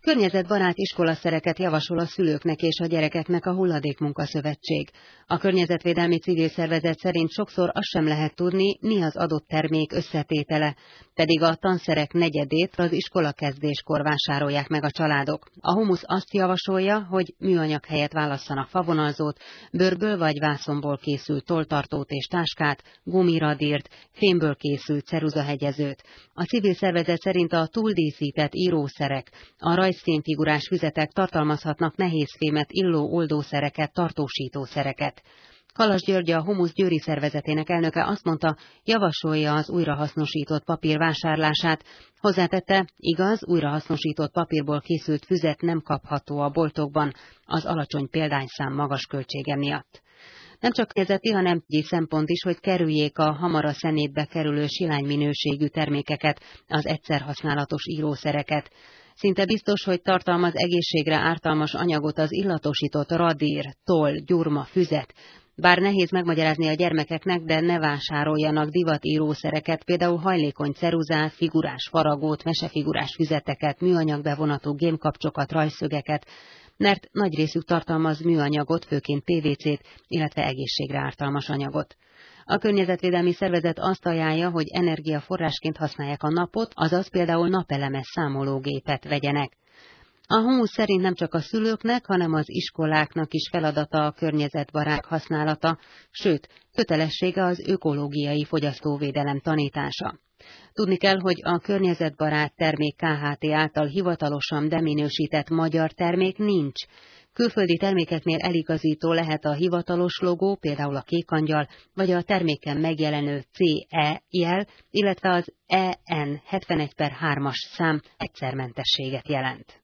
Környezetbarát iskolaszereket javasol a szülőknek és a gyerekeknek a Hulladékmunka Szövetség. A környezetvédelmi civil szervezet szerint sokszor azt sem lehet tudni, mi az adott termék összetétele, pedig a tanszerek negyedét az iskolakezdéskor vásárolják meg a családok. A Humusz azt javasolja, hogy műanyag helyett válasszanak favonalzót, bőrből vagy vászonból készült tolltartót és táskát, gumiradírt, fémből készült ceruzahegyezőt. A civil szervezet szerint a túldíszített írószerek, a rajzfémfigurás füzetek tartalmazhatnak nehézfémet illó oldószereket, tartósítószereket. Kalas György, a Humusz győri szervezetének elnöke azt mondta, javasolja az újrahasznosított papír vásárlását. Hozzátette, igaz, újrahasznosított papírból készült füzet nem kapható a boltokban, az alacsony példányszám magas költsége miatt. Nem csak kezeti, hanem szempont is, hogy kerüljék a hamar a szenétbe kerülő silány minőségű termékeket, az egyszerhasználatos írószereket. Szinte biztos, hogy tartalmaz egészségre ártalmas anyagot az illatosított radír, toll, gyurma, füzet. Bár nehéz megmagyarázni a gyermekeknek, de ne vásároljanak divatírószereket, például hajlékony ceruzát, figurás faragót, mesefigurás füzeteket, műanyagbevonatú gémkapcsokat, rajzszögeket, mert nagy részük tartalmaz műanyagot, főként PVC-t, illetve egészségre ártalmas anyagot. A környezetvédelmi szervezet azt ajánlja, hogy energiaforrásként használják a napot, azaz például napelemes számológépet vegyenek. A Humusz szerint nem csak a szülőknek, hanem az iskoláknak is feladata a környezetbarát használata, sőt, kötelessége az ökológiai fogyasztóvédelem tanítása. Tudni kell, hogy a környezetbarát termék KHT által hivatalosan beminősített magyar termék nincs. Külföldi termékeknél eligazító lehet a hivatalos logó, például a kék angyal, vagy a terméken megjelenő CE jel, illetve az EN 71/3-as szám egyszermentességet jelent.